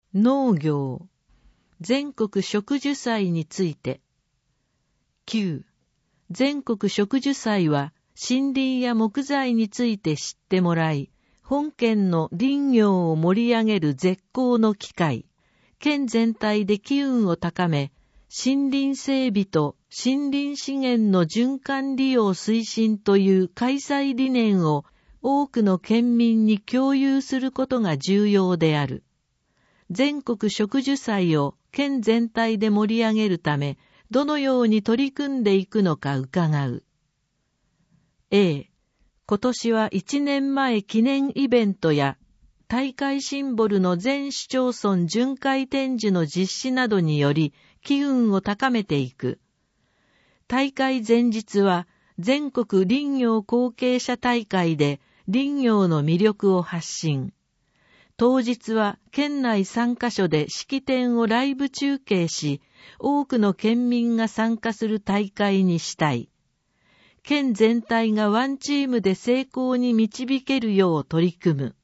農業、全国植樹祭について。9. 全国植樹祭は森林や木材について知ってもらい、本県の林業を盛り上げる絶好の機会、県全体で機運を高め、森林整備と森林資源の循環利用推進という開催理念を多くの県民に共有することが重要である。全国植樹祭を県全体で盛り上げるため、どのように取り組んでいくのか伺う。A、今年は1年前記念イベントや大会シンボルの全市町村巡回展示の実施などにより機運を高めていく。大会前日は全国林業後継者大会で林業の魅力を発信。当日は県内3カ所で式典をライブ中継し、多くの県民が参加する大会にしたい。県全体がワンチームで成功に導けるよう取り組む。